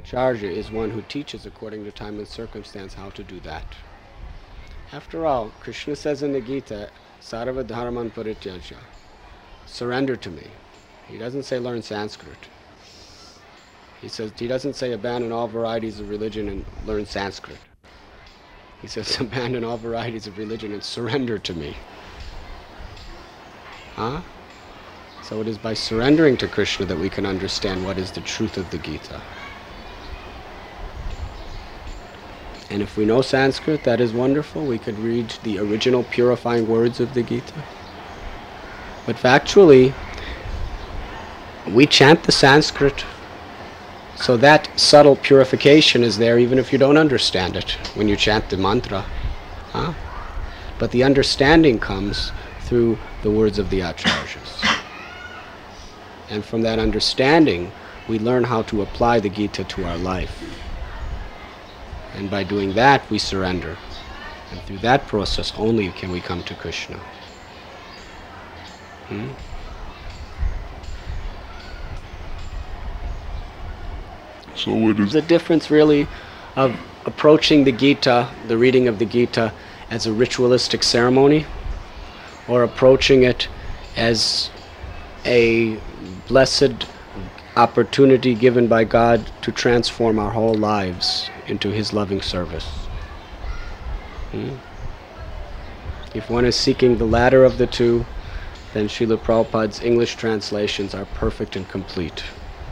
Acharya is one who teaches according to time and circumstance how to do that. After all, Krishna says in the Gita, Sarva Dharman Parityaja, surrender to me. He doesn't say learn Sanskrit. He doesn't say abandon all varieties of religion and learn Sanskrit. He says abandon all varieties of religion and surrender to me. Huh? So it is by surrendering to Krishna that we can understand what is the truth of the Gita. And if we know Sanskrit, that is wonderful. We could read the original purifying words of the Gita. But factually, we chant the Sanskrit, so that subtle purification is there even if you don't understand it when you chant the mantra. Huh? But the understanding comes through the words of the Acharyas. And from that understanding, we learn how to apply the Gita to our life. And by doing that, we surrender. And through that process only can we come to Krishna. So what is the difference really of approaching the Gita, the reading of the Gita, as a ritualistic ceremony, or approaching it as a blessed opportunity given by God to transform our whole lives into His loving service? If one is seeking the latter of the two, then Srila Prabhupada's English translations are perfect and complete,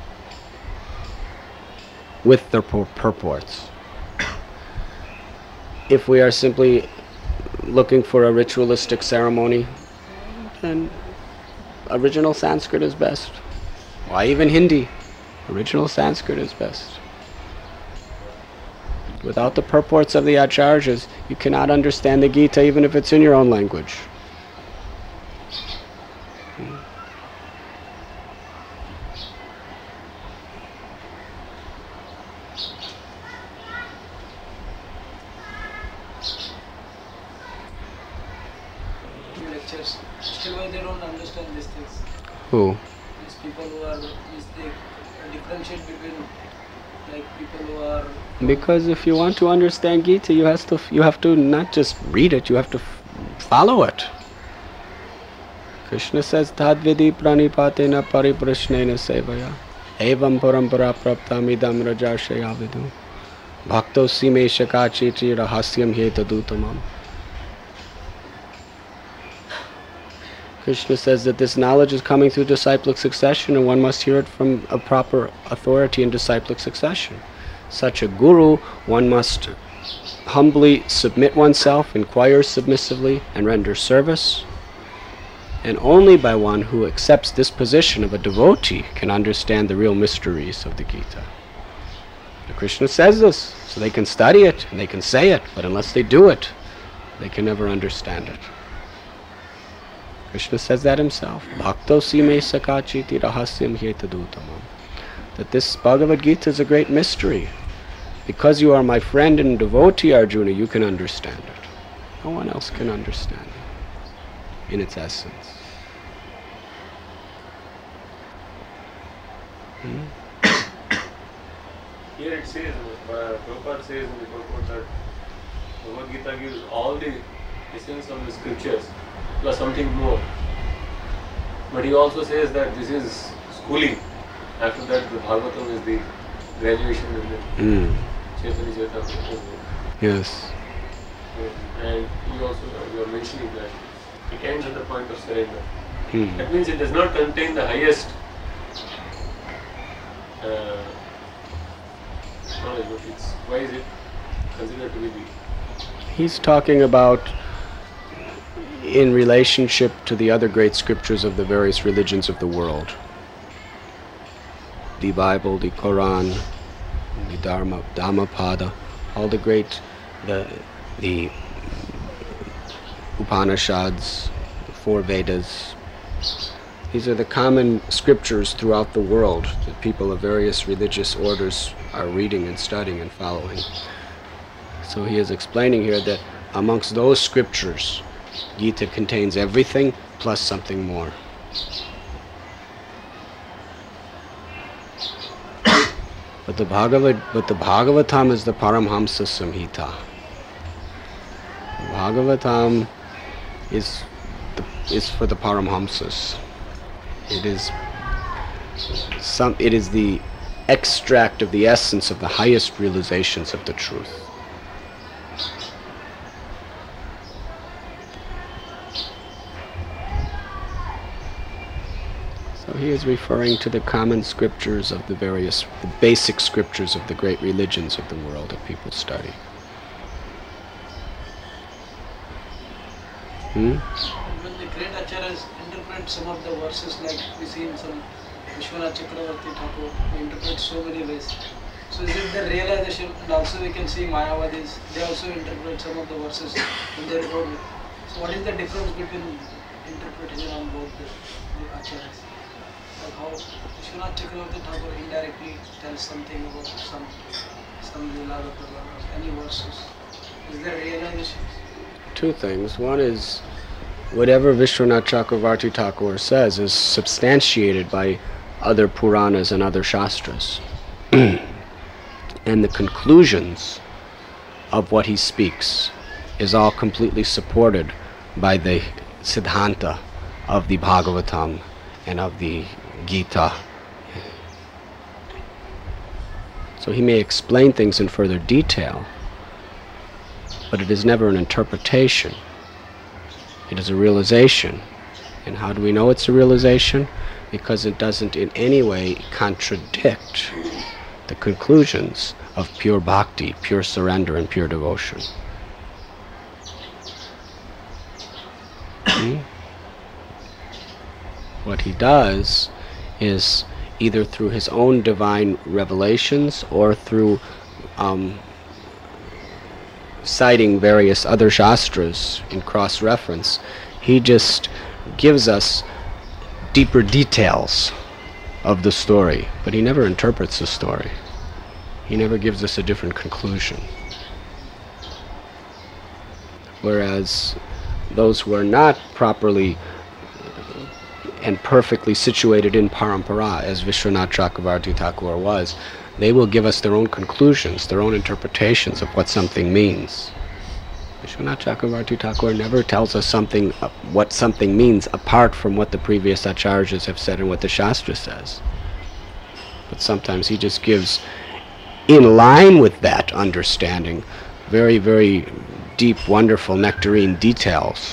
with their purports. If we are simply looking for a ritualistic ceremony, then original Sanskrit is best. Why even Hindi? Original Sanskrit is best. Without the purports of the Acharyas, you cannot understand the Gita even if it's in your own language. Lectures. Still why they don't understand these things. Who? These people who are, they differentiate between like people who are... Because if you want to understand Gita, you have to not just read it, you have to follow it. Krishna says, Tadvidi pranipatena pariprashnena sevaya evam parampara praptam idam rajashaya vidu bhakto sime shakachiti rahasyam hetadutamam. Krishna says that this knowledge is coming through disciplic succession, and one must hear it from a proper authority in disciplic succession. Such a guru, one must humbly submit oneself, inquire submissively, and render service. And only by one who accepts this position of a devotee can understand the real mysteries of the Gita. And Krishna says this, so they can study it, and they can say it, but unless they do it, they can never understand it. Krishna says that himself. Bhakto sime sakachiti rahasyam hetadutamam. That this Bhagavad Gita is a great mystery. Because you are my friend and devotee, Arjuna, you can understand it. No one else can understand it in its essence. Here it says, Prabhupada says in the purport that Bhagavad Gita gives all the essence of the scriptures plus something more. But he also says that this is schooling. After that, the Bhagavatam is the graduation in the Chaitanya Charitamrita. Yes. And you are mentioning that it ends at the point of surrender. That means it does not contain the highest knowledge, but why is it considered to be the... He's talking about in relationship to the other great scriptures of the various religions of the world. The Bible, the Quran, the Dhammapada, all the great, the Upanishads, the four Vedas. These are the common scriptures throughout the world that people of various religious orders are reading and studying and following. So he is explaining here that amongst those scriptures, Gita contains everything plus something more. But the Bhagavatam is the Paramhamsa Samhita. Bhagavatam is for the Paramhamsas. It is the extract of the essence of the highest realizations of the truth. So he is referring to the common scriptures of the basic scriptures of the great religions of the world that people study. When the great acharyas interpret some of the verses, like we see in some Vishwanath Chakravarti Thakur, they interpret so many ways. So is it the realization? And also we can see Mayavadis, they also interpret some of the verses in their own way. So what is the difference between interpretation on both the acharyas? Like how Vishwanath Chakravarti Thakur indirectly tells something about some Lila or any verses. Is there realization? Two things. One is, whatever Vishwanath Chakravarti Thakur says is substantiated by other Puranas and other Shastras. And the conclusions of what he speaks is all completely supported by the Siddhanta of the Bhagavatam and of the Gita. So he may explain things in further detail, but it is never an interpretation. It is a realization. And how do we know it's a realization? Because it doesn't in any way contradict the conclusions of pure bhakti, pure surrender, and pure devotion. What he does is, either through his own divine revelations or through citing various other Shastras in cross-reference, he just gives us deeper details of the story, but he never interprets the story. He never gives us a different conclusion. Whereas those who are not properly and perfectly situated in Parampara, as Vishwanath Chakravarti Thakur was, they will give us their own conclusions, their own interpretations of what something means. Vishwanath Chakravarti Thakur never tells us what something means apart from what the previous acharyas have said and what the Shastra says. But sometimes he just gives, in line with that understanding, very, very deep, wonderful, nectarine details.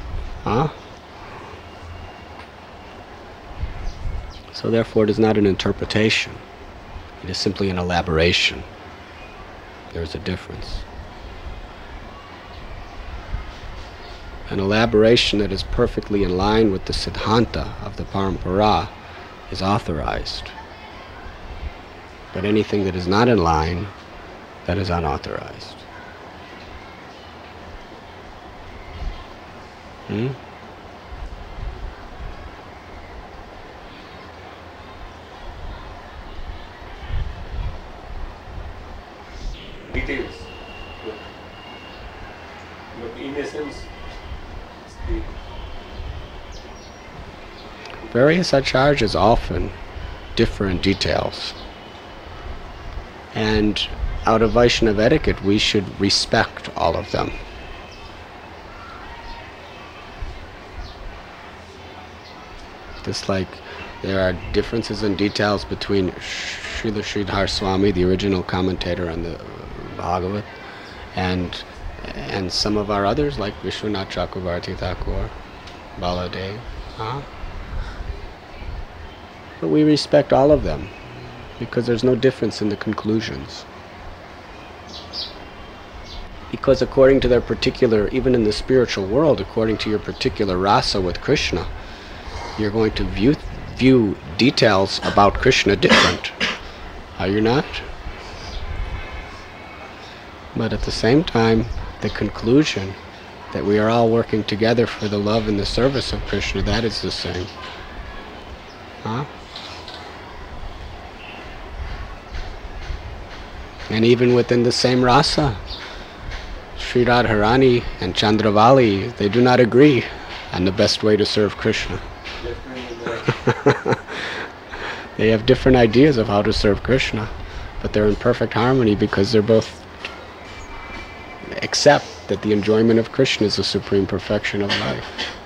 So therefore it is not an interpretation. It is simply an elaboration. There is a difference. An elaboration that is perfectly in line with the Siddhanta of the Parampara is authorized. But anything that is not in line, that is unauthorized. Details. But in essence, the various acharyas often differ in details. And out of Vaishnava etiquette, we should respect all of them. Just like there are differences in details between Srila Sridhar Swami, the original commentator on the Bhagavat, and some of our others like Vishwanath Chakravarti Thakur, Baladev. But we respect all of them because there's no difference in the conclusions. Because according to their particular, even in the spiritual world, according to your particular rasa with Krishna, you're going to view details about Krishna different. Are you not? But at the same time, the conclusion that we are all working together for the love and the service of Krishna, that is the same. And even within the same rasa, Sri Radharani and Chandravali, they do not agree on the best way to serve Krishna. They have different ideas of how to serve Krishna. but they're in perfect harmony because they're both accept that the enjoyment of Krishna is the supreme perfection of life.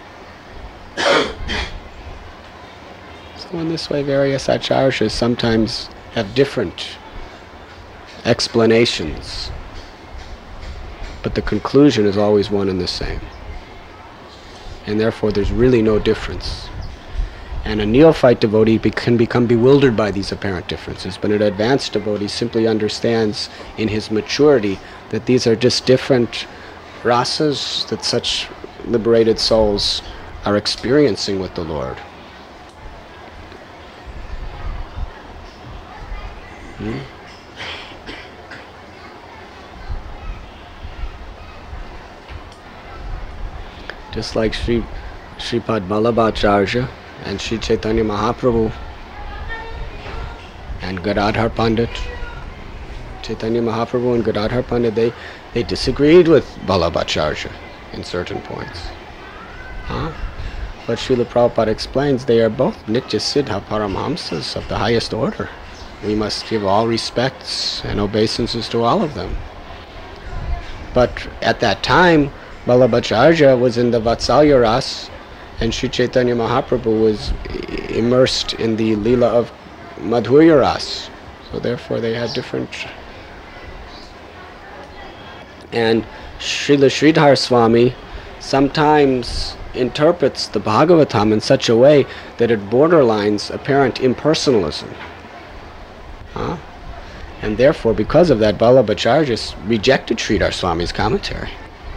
So in this way, various acharyas sometimes have different explanations, but the conclusion is always one and the same. And therefore there's really no difference. And a neophyte devotee can become bewildered by these apparent differences, but an advanced devotee simply understands in his maturity that these are just different rasas that such liberated souls are experiencing with the Lord. Just like Sripad Vallabhacharya and Sri Chaitanya Mahaprabhu and Gadadhar Pandit. Chaitanya Mahaprabhu and Gadadhar Pandit, they disagreed with Vallabhacharya in certain points. But Srila Prabhupada explains they are both Nitya Siddha Paramhamsas of the highest order. We must give all respects and obeisances to all of them. But at that time, Vallabhacharya was in the Vatsalya Ras, and Sri Chaitanya Mahaprabhu was immersed in the Leela of Madhurya Ras. So therefore they had different... And Srila Sridhar Swami sometimes interprets the Bhagavatam in such a way that it borderlines apparent impersonalism. And therefore, because of that, Vallabhacharya rejected Sridhar Swami's commentary.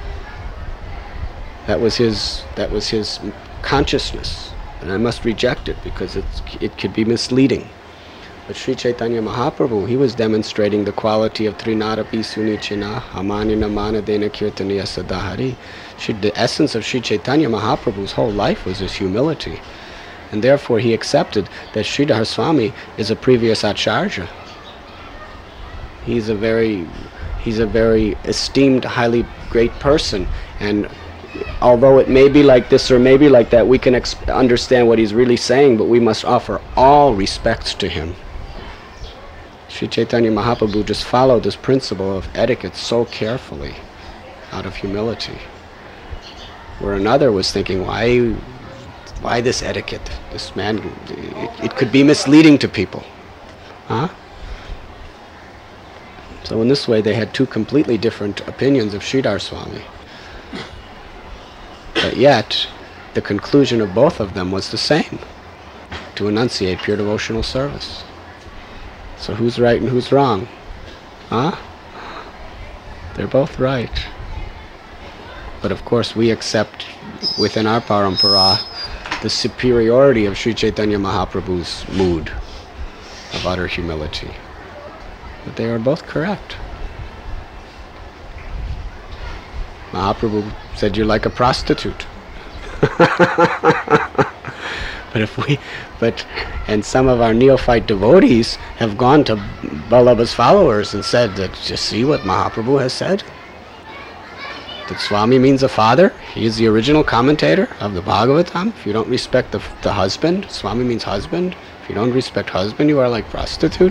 That was his consciousness, and I must reject it because it could be misleading. But Sri Chaitanya Mahaprabhu, he was demonstrating the quality of Trinarapi Sunichina Hamanina Manadena Kirtaniya Sadahari. The essence of Sri Chaitanya Mahaprabhu's whole life was his humility, and therefore he accepted that Sridhar Swami is a previous acharya. He's a very esteemed, highly great person, and although it may be like this or may be like that, we can understand what he's really saying, but we must offer all respects to him. Sri Chaitanya Mahaprabhu just followed this principle of etiquette so carefully, out of humility. Where another was thinking, why this etiquette? This man, it could be misleading to people. So in this way, they had two completely different opinions of Sridhar Swami. But yet, the conclusion of both of them was the same, to enunciate pure devotional service. So who's right and who's wrong? They're both right. But of course we accept within our parampara the superiority of Sri Chaitanya Mahaprabhu's mood of utter humility. But they are both correct. Mahaprabhu said, "You're like a prostitute." And some of our neophyte devotees have gone to Vallabha's followers and said that, just see what Mahaprabhu has said? That Swami means a father. He is the original commentator of the Bhagavatam. If you don't respect the husband, Swami means husband. If you don't respect husband, you are like prostitute.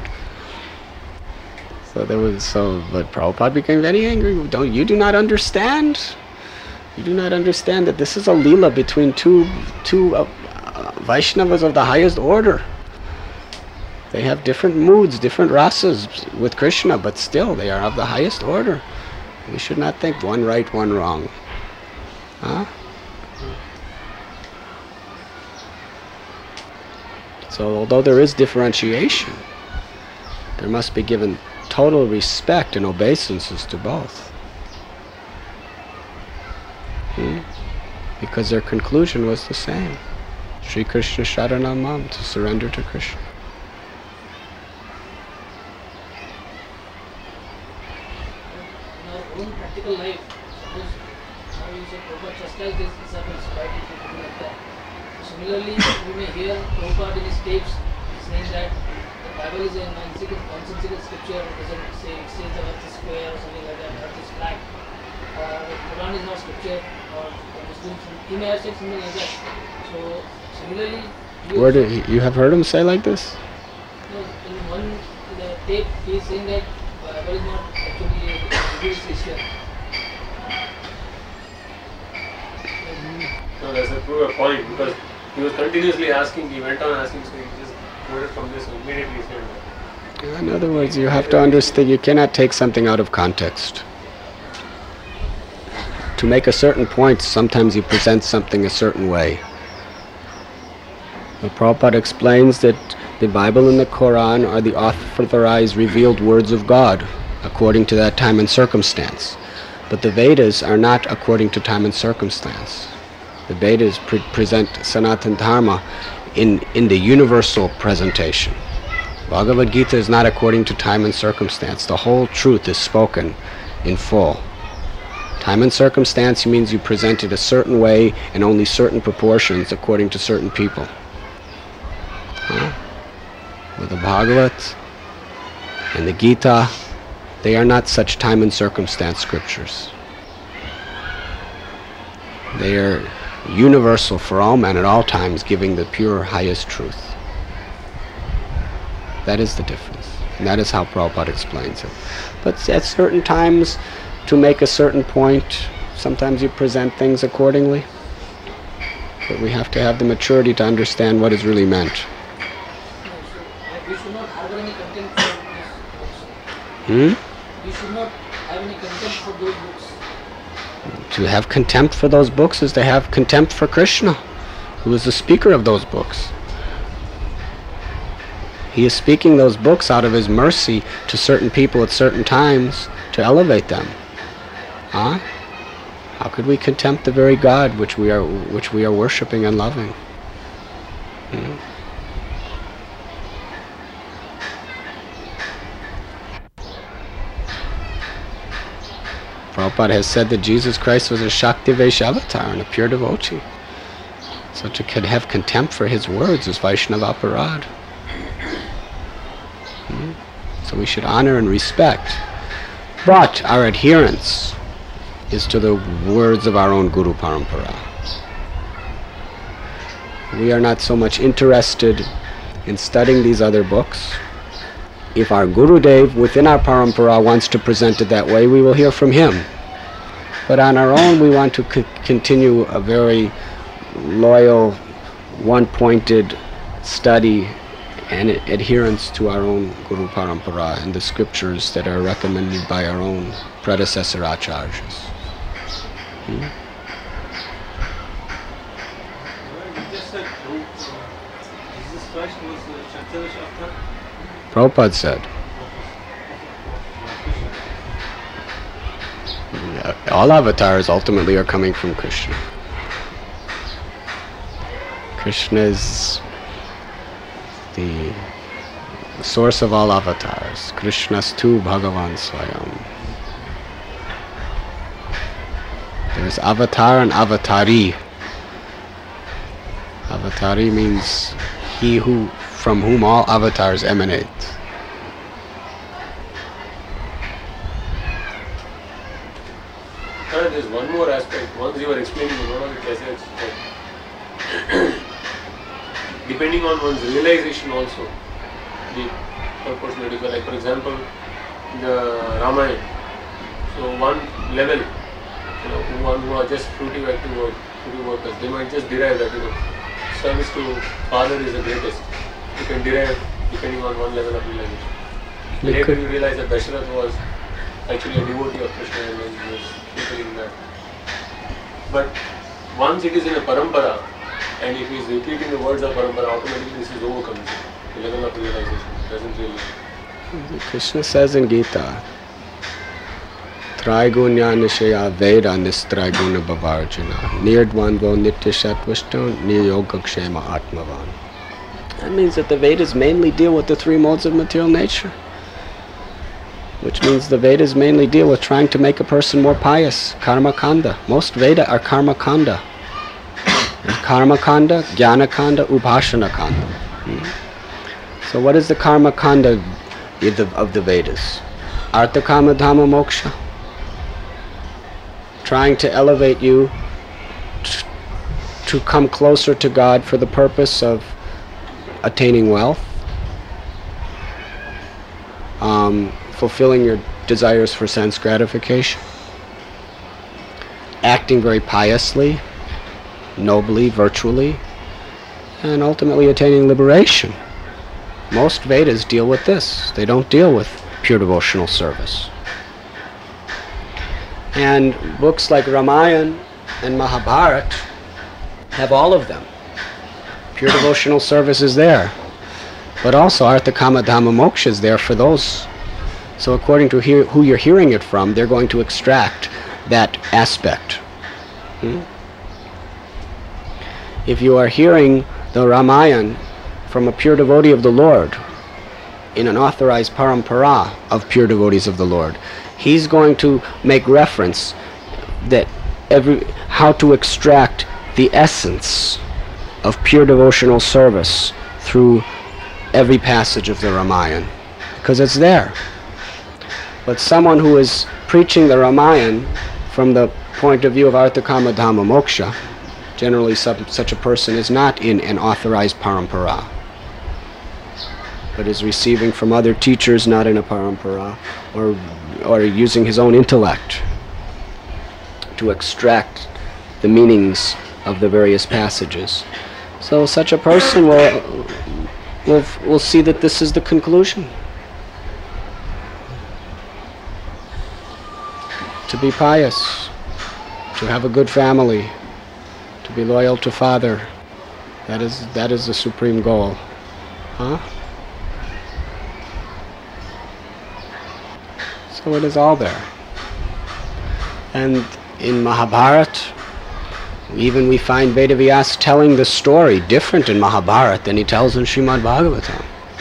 But Prabhupada became very angry. You do not understand? You do not understand that this is a leela between two Vaishnavas of the highest order. They have different moods, different rasas with Krishna, but still they are of the highest order. We should not think one right, one wrong. So although there is differentiation, there must be given total respect and obeisances to both. Because their conclusion was the same. Sri Krishna Sharanam Mam, to surrender to Krishna. In our own practical life, suppose now you say Prabhupada chastised his disciples, why did you do like that? Similarly, we may hear Prabhupada in his tapes saying that the Bible is a nonsensical scripture, it doesn't say, it says the earth is square or something like that, the earth is flat. The Quran is not scripture, or the Muslims, he may have said something like that. So, similarly, You have heard him say like this? in one, he is saying that Bible is not actually a revealed scripture. No, that's a true point because he was continuously asking, he went on asking, so he just quoted from this and immediately said that. In other words, you have to understand you cannot take something out of context. To make a certain point, sometimes you present something a certain way. The Prabhupada explains that the Bible and the Quran are the authorized revealed words of God according to that time and circumstance. But the Vedas are not according to time and circumstance. The Vedas present Sanatana Dharma in the universal presentation. Bhagavad Gita is not according to time and circumstance. The whole truth is spoken in full. Time and circumstance means you present it a certain way in only certain proportions according to certain people. With the Bhagavat and the Gita, they are not such time and circumstance scriptures. They are universal for all men at all times, giving the pure highest truth. That is the difference. And that is how Prabhupada explains it. But at certain times, to make a certain point, sometimes you present things accordingly. But we have to have the maturity to understand what is really meant. We should not have any contempt for these books. We should not have any contempt for those books. To have contempt for those books is to have contempt for Krishna, who is the speaker of those books. He is speaking those books out of his mercy to certain people at certain times to elevate them. How could we contempt the very God which we are worshipping and loving? Prabhupada has said that Jesus Christ was a Shakti Vaishavatar and a pure devotee. So to have contempt for his words is Vaishnava Aparad. So we should honor and respect. But our adherence is to the words of our own Guru Parampara. We are not so much interested in studying these other books. If our Gurudev within our Parampara wants to present it that way, we will hear from him. But on our own, we want to continue a very loyal, one-pointed study and adherence to our own Guru Parampara and the scriptures that are recommended by our own predecessor acharyas. You just said Jesus Christ was Shankara Avatar. Prabhupada said. All avatars ultimately are coming from Krishna. Krishna is the source of all avatars. Krishnastu Bhagavan Swayam. There is avatar and avatari. Avatari means he from whom all avatars emanate. There's one more aspect. Once you were explaining one of the cassettes, depending on one's realization also, the proportionality. Like for example, the Ramayana. So one level, one who are just fruity workers, they might just derive that service to Father is the greatest. You can derive depending on one level of realization. Later you realize that Dasharath was actually a devotee of Krishna and then he was fulfilling that. But once it is in a parampara, and if he is repeating the words of parampara, automatically this is overcome. The level of realization doesn't really. Krishna says in Gita, Traigunya Nishaya Veda Nistraiguna Bhavarjana Nirdvanvo Nitya Satvashto Niyogakshema Atmavan. That means that the Vedas mainly deal with the three modes of material nature. Which means the Vedas mainly deal with trying to make a person more pious. Karma Kanda. Most Veda are Karma Kanda. Karma Kanda, Jnana Kanda, Upasana Kanda. So what is the Karma Kanda of the Vedas? Artha Kama Dhamma Moksha. Trying to elevate you to come closer to God for the purpose of attaining wealth. fulfilling your desires for sense gratification, acting very piously, nobly, virtually, and ultimately attaining liberation. Most Vedas deal with this. They don't deal with pure devotional service. And books like Ramayana and Mahabharata have all of them. Pure devotional service is there. But also Artha Kama Dhamma Moksha is there for those. So according to who you're hearing it from, they're going to extract that aspect. If you are hearing the Ramayana from a pure devotee of the Lord, in an authorized parampara of pure devotees of the Lord, he's going to make reference that how to extract the essence of pure devotional service through every passage of the Ramayana, because it's there. But someone who is preaching the Ramayana from the point of view of Artha Kama Dhamma Moksha, generally such a person is not in an authorized parampara, but is receiving from other teachers not in a parampara, or using his own intellect to extract the meanings of the various passages. So such a person will see that this is the conclusion. To be pious, to have a good family, to be loyal to Father, that is the supreme goal. So it is all there. And in Mahabharata, even we find Vedavyasa telling the story different in Mahabharata than he tells in Srimad Bhagavatam.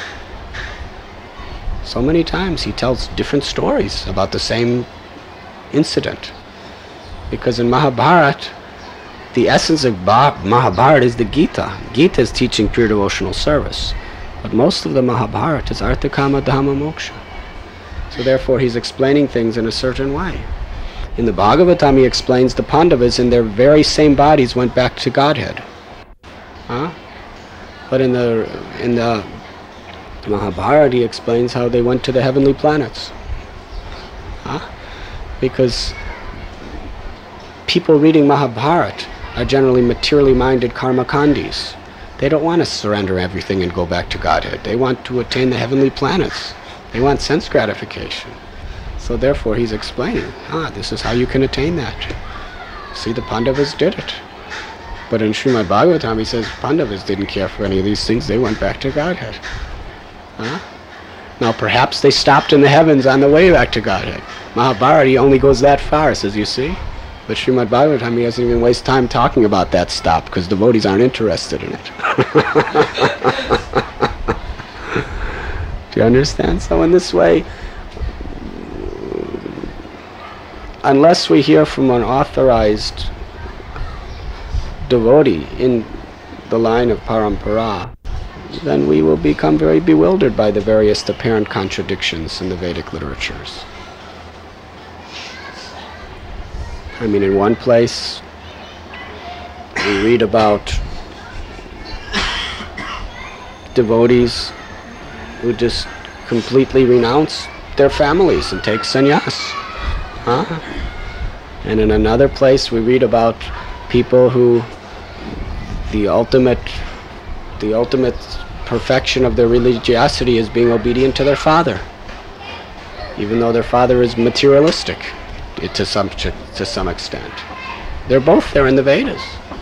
So many times he tells different stories about the same incident. Because in Mahabharata, the essence of Mahabharata is the Gita. Gita is teaching pure devotional service. But most of the Mahabharata is Artha Kama Dhamma Moksha. So therefore he's explaining things in a certain way. In the Bhagavatam he explains the Pandavas in their very same bodies went back to Godhead. But in the Mahabharata he explains how they went to the heavenly planets. Because people reading Mahabharata are generally materially minded karmakandis. They don't want to surrender everything and go back to Godhead. They want to attain the heavenly planets. They want sense gratification. So therefore he's explaining, this is how you can attain that. See, the Pandavas did it. But in Srimad Bhagavatam he says Pandavas didn't care for any of these things. They went back to Godhead. Now perhaps they stopped in the heavens on the way back to Godhead. Mahabharata he only goes that far, says, you see. But Srimad Bhagavatam he doesn't even waste time talking about that stop, because devotees aren't interested in it. Do you understand? So in this way, unless we hear from an authorized devotee in the line of parampara, then we will become very bewildered by the various apparent contradictions in the Vedic literatures. I mean, in one place we read about devotees who just completely renounce their families and take sannyas. And in another place we read about people who the ultimate perfection of their religiosity is being obedient to their father, even though their father is materialistic to some extent. They're both there in the Vedas.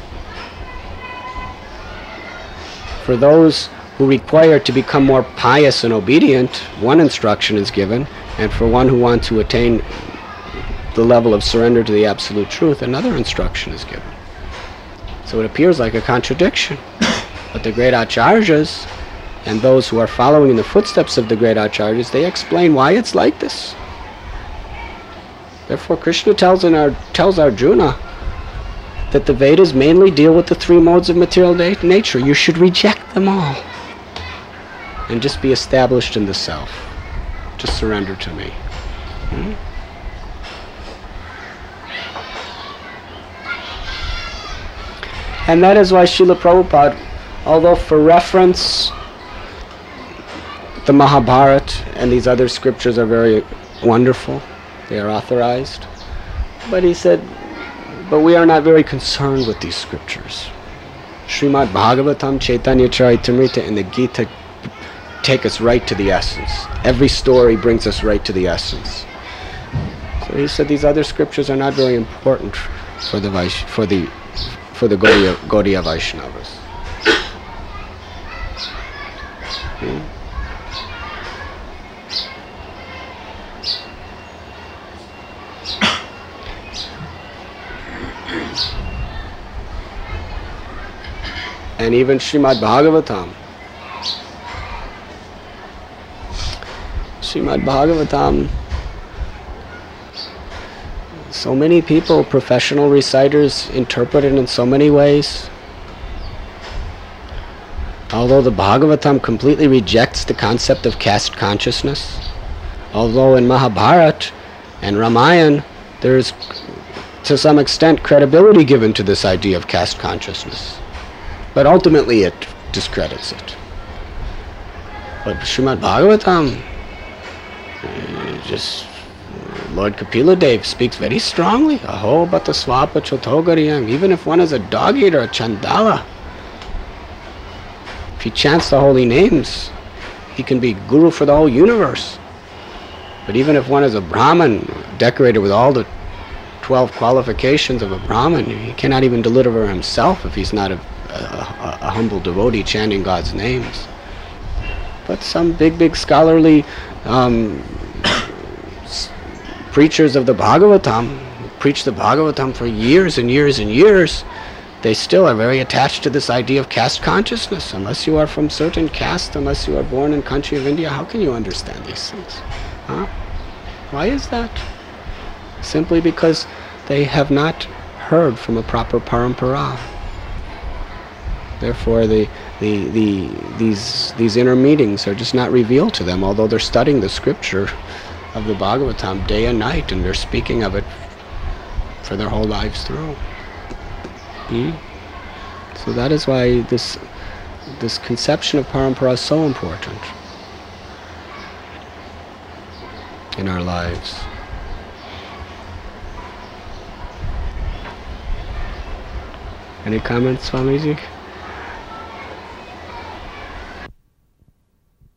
For those who require to become more pious and obedient, one instruction is given, and for one who wants to attain the level of surrender to the absolute truth, another instruction is given. So it appears like a contradiction. But the great acharyas and those who are following in the footsteps of the great acharyas, they explain why it's like this. Therefore Krishna tells Arjuna that the Vedas mainly deal with the three modes of material nature. You should reject them all and just be established in the self. Just surrender to me. And that is why Srila Prabhupada, although for reference the Mahabharata and these other scriptures are very wonderful. They are authorized. But he said, but we are not very concerned with these scriptures. Srimad Bhagavatam, Chaitanya Charitamrita, and the Gita take us right to the essence. Every story brings us right to the essence. So he said these other scriptures are not very important for the Gaudiya Vaishnavas. And even Srimad Bhagavatam. So many people, professional reciters, interpret it in so many ways. Although the Bhagavatam completely rejects the concept of caste consciousness, although in Mahabharata and Ramayana there is to some extent credibility given to this idea of caste consciousness, but ultimately it discredits it. But Srimad Bhagavatam, Lord Kapila Dev speaks very strongly. Aho bata swapa chotogariyam. Even if one is a dog eater, a chandala, if he chants the holy names, he can be guru for the whole universe. But even if one is a Brahmin, decorated with all the 12 qualifications of a Brahmin, he cannot even deliver himself if he's not a humble devotee chanting God's names. But some big scholarly preachers of the Bhagavatam, who preach the Bhagavatam for years and years and years, they still are very attached to this idea of caste consciousness. Unless you are from certain caste, unless you are born in country of India, how can you understand these things? Huh? Why is that? Simply because they have not heard from a proper parampara. Therefore, these inner meetings are just not revealed to them, although they're studying the scripture of the Bhagavatam day and night, and they're speaking of it for their whole lives through. So that is why this conception of parampara is so important in our lives. Any comments, Swamiji?